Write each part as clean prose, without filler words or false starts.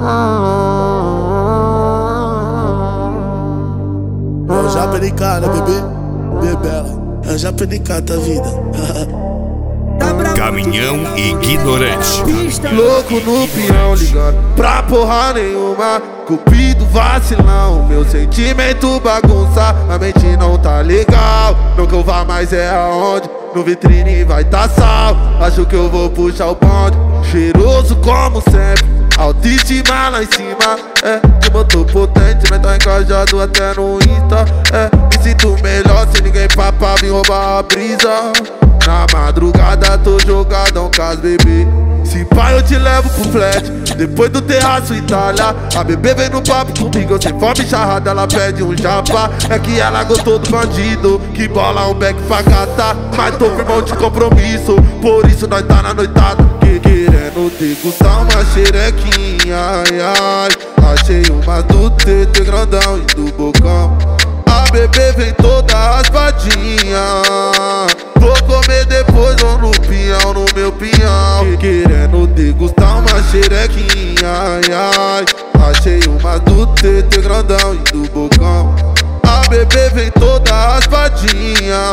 É o Japenicada, bebê, bebela. É o Japenicada, vida. Caminhão ignorante. Louco no peão, ligando pra porra nenhuma. Cupido vacilão, meu sentimento bagunça. A mente não tá legal. Não que eu vá mais é aonde. No vitrine vai tá sal. Acho que eu vou puxar o bonde. Cheiroso como sempre, autoestima lá em cima. Que motor potente, mas tá encajado até no Insta. Me sinto melhor sem ninguém pra me roubar a brisa. Na madrugada tô jogadão com as bebê. Se pai eu te levo pro flat, depois do terraço Itália. A bebê vem no papo comigo, eu sem fome charrada, ela pede um japa. É que ela gostou do bandido, que bola um beck pra catar. Mas tô firmão de compromisso, por isso nós tá na noitada. Querendo degustar uma xerequinha, ai ai. Achei uma do TT grandão e do bocão. A bebê vem toda raspadinha. Vou comer depois ou no pinhão, no meu pinhão. Querendo degustar uma xerequinha, ai ai. Achei uma do TT grandão e do bocão. A bebê vem toda raspadinha.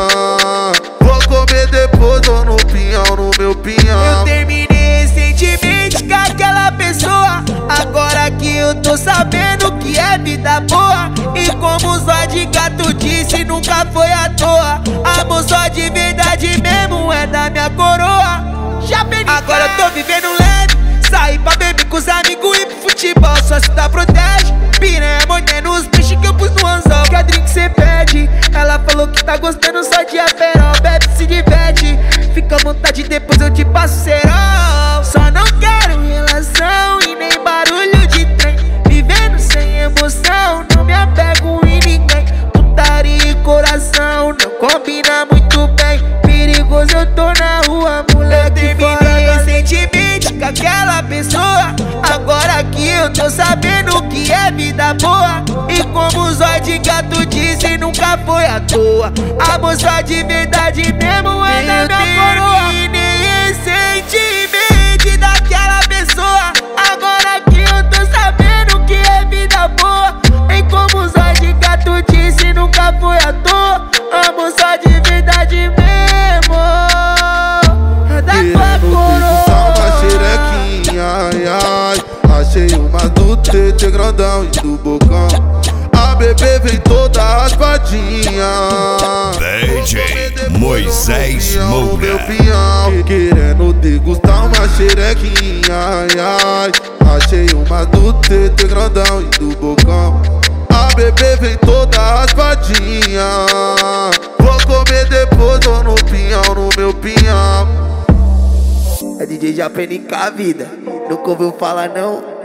Vou comer depois ou no pinhão, no meu pinhão. Eu terminei recentemente com aquela pessoa. Agora que eu tô sabendo que é vida boa. E como o Zóio de Gato disse, nunca foi à toa. Amor só de verdade mesmo é da minha coroa. Agora eu tô vivendo leve, sair pra beber com os amigos e pro futebol, só se dá protege. Piranha mordendo os bichos que eu pus no anzol. Que a drink cê pede. Ela falou que tá gostando só de aperol. Bebe, se diverte, fica à vontade, depois eu te passo cerol. Só não quero relação e nem barulho de trem. Vivendo sem emoção, não me apego em ninguém. Putaria e coração não combina muito bem. Perigoso eu tô na rua, moleque. Eu terminei recentemente com aquela pessoa. Agora que eu tô sabendo que é vida boa. E como o Zóio de Gato disse, nunca foi à toa. Amor só de verdade mesmo é da minha coroa. Eu terminei recentemente daquela pessoa. Agora que eu tô sabendo que é vida boa. E como o Zóio de Gato disse, nunca foi à toa. Amor só de verdade mesmo é da tua coroa. Uma xerequinha, ai ai. Achei uma do TT grandão e do bocão. A bebê vem toda raspadinha. DJ Moisés Moura. Querendo degustar uma xerequinha, ai ai. Achei uma do TT grandão e do bocão. A bebê vem toda raspadinha. Vou comer depois ou no pinhão, no meu pinhão. É DJ Japenicada, vida. Nunca ouviu falar não?